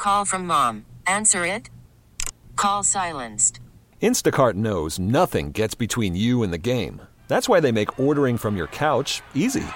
Call from mom. Answer it. Call silenced. Instacart knows nothing gets between you and the game. That's why they make ordering from your couch easy.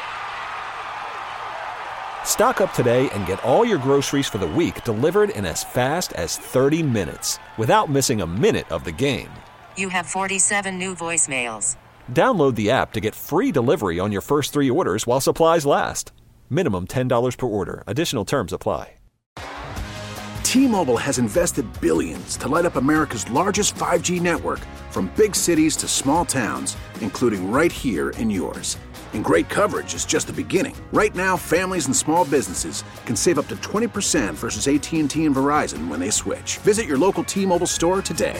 Stock up today and get all your groceries for the week delivered in as fast as 30 minutes without missing a minute of the game. You have 47 new voicemails. Download the app to get free delivery on your first 3 orders while supplies last. Minimum $10 per order. Additional terms apply. T-Mobile has invested billions to light up America's largest 5G network, from big cities to small towns, including right here in yours. And great coverage is just the beginning. Right now, families and small businesses can save up to 20% versus AT&T and Verizon when they switch. Visit your local T-Mobile store today.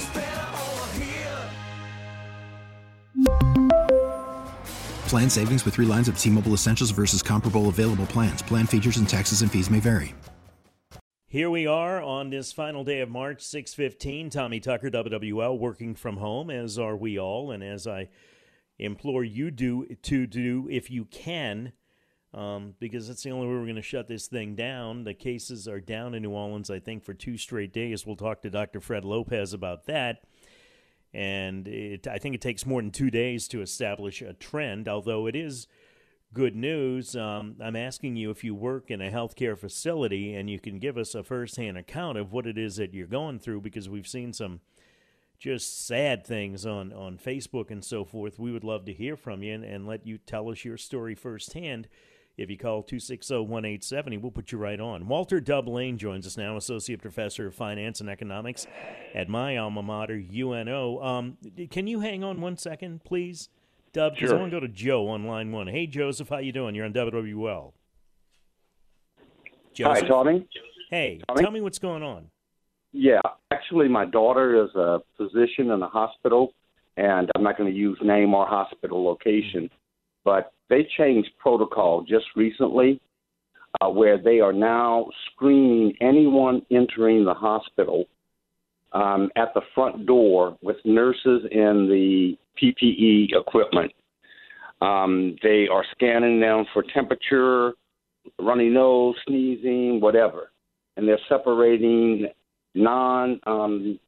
Plan savings with 3 lines of T-Mobile Essentials versus comparable available plans. Plan features and taxes and fees may vary. Here we are on this final day of March, 6:15. Tommy Tucker, WWL, working from home, as are we all. And as I implore you to do, if you can, because that's the only way we're going to shut this thing down. The cases are down in New Orleans, I think, for 2 straight days. We'll talk to Dr. Fred Lopez about that. And I think it takes more than 2 days to establish a trend, although it is good news. I'm asking you if you work in a healthcare facility and you can give us a firsthand account of what it is that you're going through, because we've seen some just sad things on Facebook and so forth. We would love to hear from you and let you tell us your story firsthand. If you call 260-1870, we'll put you right on. Walter Dub Lane joins us now, Associate Professor of Finance and Economics at my alma mater, UNO. Can you hang on 1 second, please, Dub? Because I want to go to Joe on line 1. Hey, Joseph, how you doing? You're on WWL. Joseph? Hi, Tommy. Hey, Tommy? Tell me what's going on. Yeah, actually, my daughter is a physician in a hospital, and I'm not going to use name or hospital location, but they changed protocol just recently where they are now screening anyone entering the hospital at the front door with nurses in the PPE equipment. They are scanning them for temperature, runny nose, sneezing, whatever. And they're separating non-coronavirus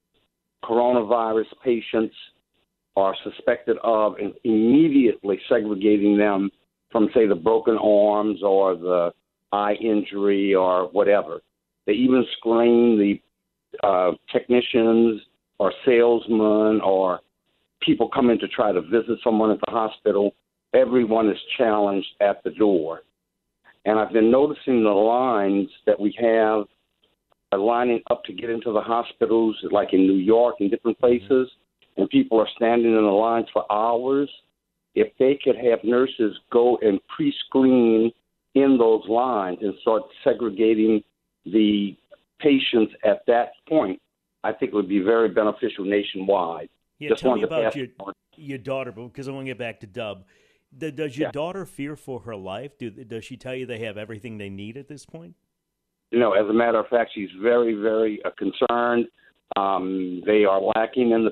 patients are suspected of and immediately segregating them from, say, the broken arms or the eye injury or whatever. They even screen the technicians or salesmen or people coming to try to visit someone at the hospital. Everyone is challenged at the door. And I've been noticing the lines that we have lining up to get into the hospitals, like in New York and different places, and people are standing in the lines for hours. If they could have nurses go and pre-screen in those lines and start segregating the patients at that point, I think it would be very beneficial nationwide. Yeah, tell me about your daughter, because I want to get back to Dub. Does your daughter fear for her life? Does she tell you they have everything they need at this point? You know, as a matter of fact, she's very, very concerned. They are lacking in the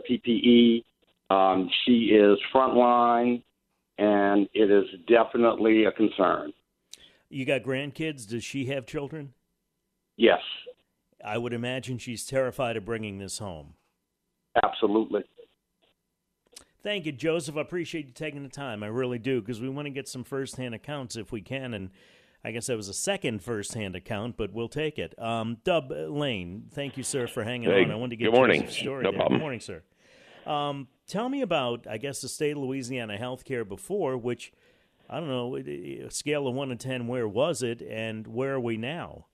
PPE. She is frontline, and it is definitely a concern. You got grandkids? Does she have children? Yes. I would imagine she's terrified of bringing this home. Absolutely. Thank you, Joseph. I appreciate you taking the time. I really do, because we want to get some firsthand accounts if we can, and I guess that was a second firsthand account, but we'll take it. Dub Lane, thank you, sir, for hanging on. I wanted to get Joseph's story. No problem. Good morning, sir. Tell me about, I guess, the state of Louisiana healthcare before, which, I don't know, a scale of 1 to 10, where was it, and where are we now?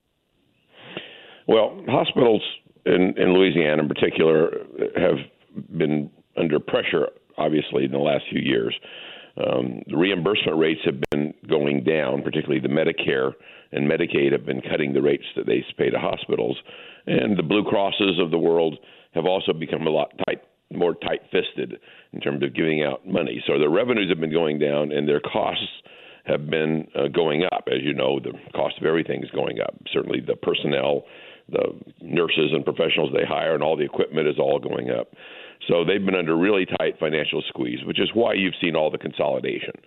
Well, hospitals in Louisiana in particular have been under pressure, obviously, in the last few years. The reimbursement rates have been going down, particularly the Medicare and Medicaid have been cutting the rates that they pay to hospitals. And the Blue Crosses of the world have also become a lot more tight-fisted in terms of giving out money. So their revenues have been going down and their costs have been going up. As you know, the cost of everything is going up. Certainly the personnel, the nurses and professionals they hire, and all the equipment is all going up. So they've been under really tight financial squeeze, which is why you've seen all the consolidation.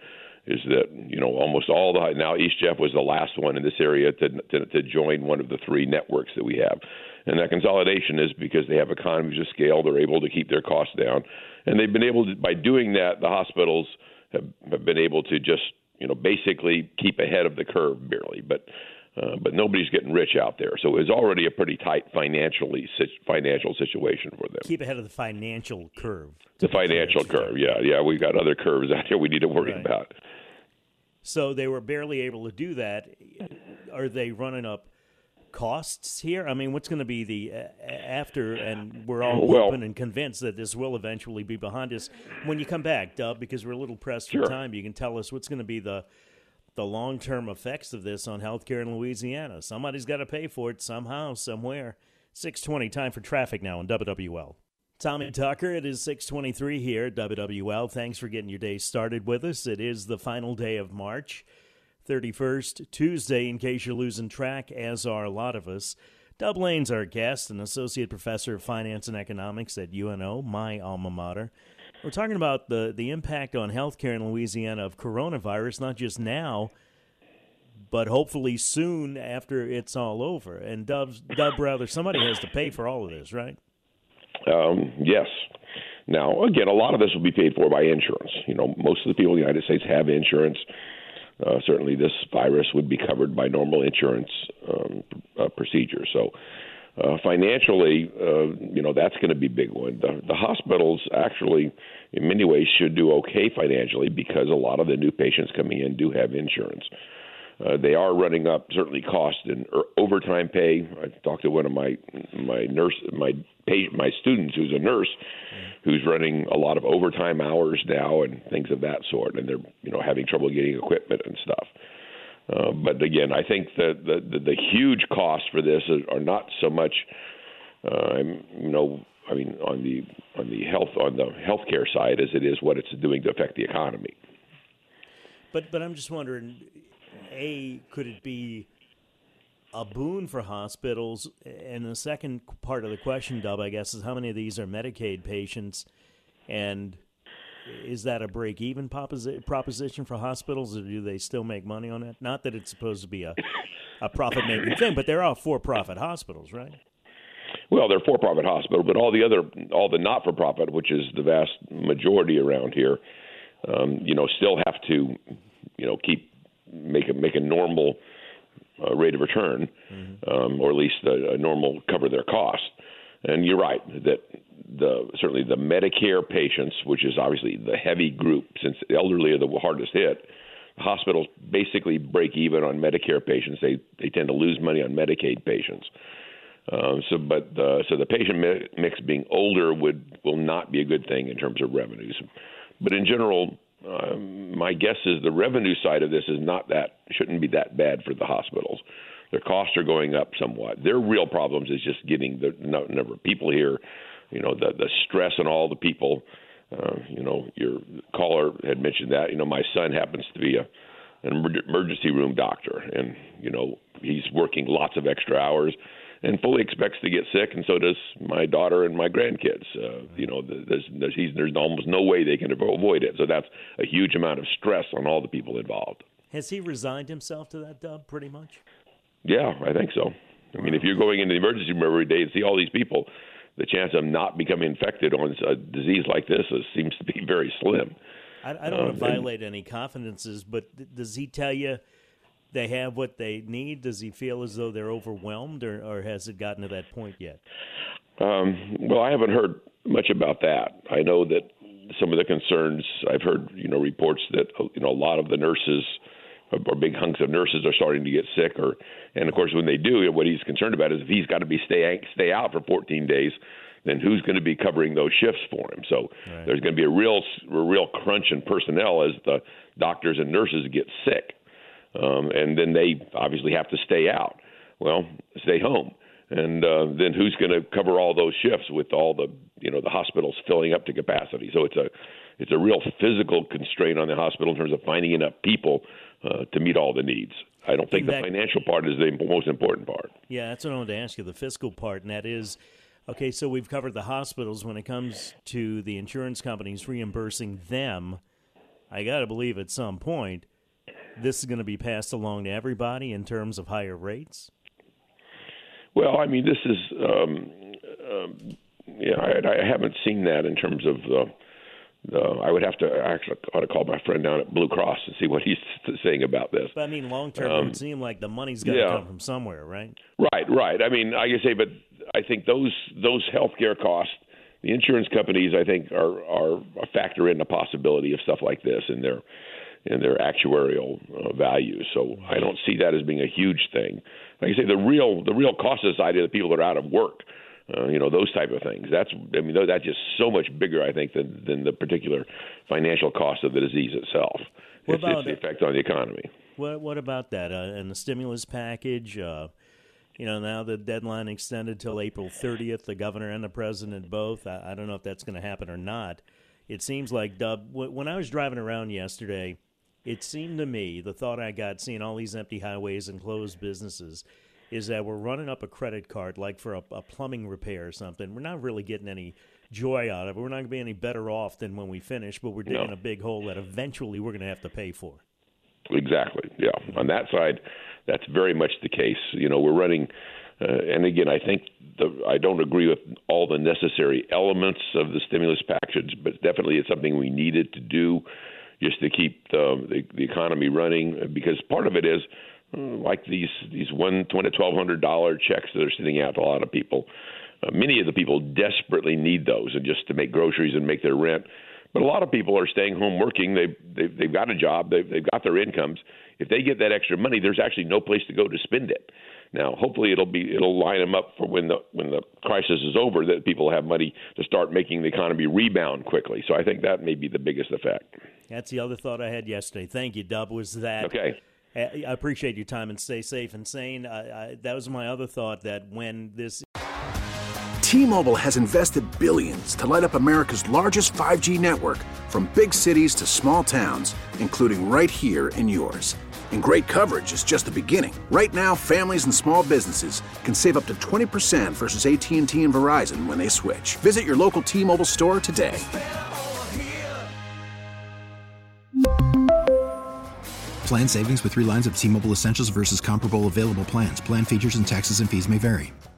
is that, almost all now East Jeff was the last one in this area to join one of the three networks that we have. And that consolidation is because they have economies of scale. They're able to keep their costs down. And they've been able to, by doing that, the hospitals have been able to just, basically keep ahead of the curve barely. But nobody's getting rich out there. So it was already a pretty tight financial situation for them. Keep ahead of the financial curve. The financial curve, yeah. We've got other curves out here we need to worry about. So they were barely able to do that. Are they running up costs here? I mean, what's going to be the after, and we're all hoping and convinced that this will eventually be behind us. When you come back, Dub, because we're a little pressed for time, you can tell us what's going to be the long-term effects of this on healthcare in Louisiana. Somebody's got to pay for it somehow, somewhere. 6:20, time for traffic now on WWL. Tommy Tucker, it is 6:23 here at WWL. Thanks for getting your day started with us. It is the final day of March, 31st, Tuesday, in case you're losing track, as are a lot of us. Dub Lane's our guest, an associate professor of finance and economics at UNO, my alma mater. We're talking about the impact on healthcare in Louisiana of coronavirus, not just now, but hopefully soon after it's all over. And Dub, rather, somebody has to pay for all of this, right? Yes. Now, again, a lot of this will be paid for by insurance. Most of the people in the United States have insurance. Certainly this virus would be covered by normal insurance procedures. So financially, that's going to be a big one. The hospitals actually, in many ways, should do okay financially because a lot of the new patients coming in do have insurance. They are running up certainly costs in overtime pay. I talked to one of my students who's a nurse, who's running a lot of overtime hours now and things of that sort, and they're having trouble getting equipment and stuff. But again, I think that the huge costs for this are not so much, on the healthcare side as it is what it's doing to affect the economy. But I'm just wondering, could it be a boon for hospitals? And the second part of the question, Dub, I guess, is how many of these are Medicaid patients, and is that a break-even proposition for hospitals, or do they still make money on it? Not that it's supposed to be a profit-making thing, but they're all for-profit hospitals, right? Well, they're for-profit hospitals, but all the not-for-profit, which is the vast majority around here, still have to, make a normal rate of return, or at least a normal cover their costs. And you're right that certainly the Medicare patients, which is obviously the heavy group, since the elderly are the hardest hit, hospitals basically break even on Medicare patients. They tend to lose money on Medicaid patients. So the patient mix being older will not be a good thing in terms of revenues. But in general, my guess is the revenue side of this shouldn't be that bad for the hospitals. Their costs are going up somewhat. Their real problems is just getting the number of people here, the stress on all the people. Your caller had mentioned that. My son happens to be an emergency room doctor, and he's working lots of extra hours and fully expects to get sick, and so does my daughter and my grandkids. There's almost no way they can avoid it. So that's a huge amount of stress on all the people involved. Has he resigned himself to that, Dub, pretty much? Yeah, I think so. I mean, if you're going into the emergency room every day and see all these people, the chance of not becoming infected on a disease like this seems to be very slim. I don't want to violate any confidences, but does he tell you they have what they need? Does he feel as though they're overwhelmed, or has it gotten to that point yet? Well, I haven't heard much about that. I know that some of the concerns, I've heard, reports that, a lot of the nurses or big hunks of nurses are starting to get sick, and of course, when they do, what he's concerned about is if he's got to stay out for 14 days, then who's going to be covering those shifts for him? So there's going to be a real crunch in personnel as the doctors and nurses get sick. And then they obviously have to stay out. Well, stay home. And then who's going to cover all those shifts with all the hospitals filling up to capacity? So it's a real physical constraint on the hospital in terms of finding enough people to meet all the needs. I don't think the financial part is the most important part. Yeah, that's what I wanted to ask you, the fiscal part, and that is, okay, so we've covered the hospitals. When it comes to the insurance companies reimbursing them, I got to believe at some point this is going to be passed along to everybody in terms of higher rates. Well, I mean, this is, I haven't seen that in terms of I would have to actually ought to call my friend down at Blue Cross and see what he's saying about this. But I mean, long term, it would seem like the money's got to come from somewhere, right? Right. I mean, I can say, but I think those healthcare costs, the insurance companies, I think, are a factor in the possibility of stuff like this in their actuarial values. So I don't see that as being a huge thing. Like I say, the real cost side of the people that are out of work. Those type of things. That's just so much bigger, I think, than the particular financial cost of the disease itself. It's the effect on the economy. What about that? And the stimulus package, now the deadline extended till April 30th, the governor and the president both. I don't know if that's going to happen or not. It seems like, Dub, when I was driving around yesterday, it seemed to me, the thought I got seeing all these empty highways and closed businesses, is that we're running up a credit card like for a plumbing repair or something. We're not really getting any joy out of it. We're not going to be any better off than when we finish, but we're digging a big hole that eventually we're going to have to pay for. Exactly, yeah. On that side, that's very much the case. We're running, and again, I think I don't agree with all the necessary elements of the stimulus package, but definitely it's something we needed to do just to keep the economy running, because part of it is, like these $1,200 to $1,200 checks that are sitting out to a lot of people. Many of the people desperately need those, and just to make groceries and make their rent. But a lot of people are staying home working. They've got a job. They've got their incomes. If they get that extra money, there's actually no place to go to spend it. Now, hopefully, it'll line them up for when the crisis is over, that people have money to start making the economy rebound quickly. So I think that may be the biggest effect. That's the other thought I had yesterday. Thank you, Dub. Was that okay? I appreciate your time, and stay safe and sane. That was my other thought, that when this... T-Mobile has invested billions to light up America's largest 5G network, from big cities to small towns, including right here in yours. And great coverage is just the beginning. Right now, families and small businesses can save up to 20% versus AT&T and Verizon when they switch. Visit your local T-Mobile store today. Plan savings with 3 lines of T-Mobile Essentials versus comparable available plans. Plan features and taxes and fees may vary.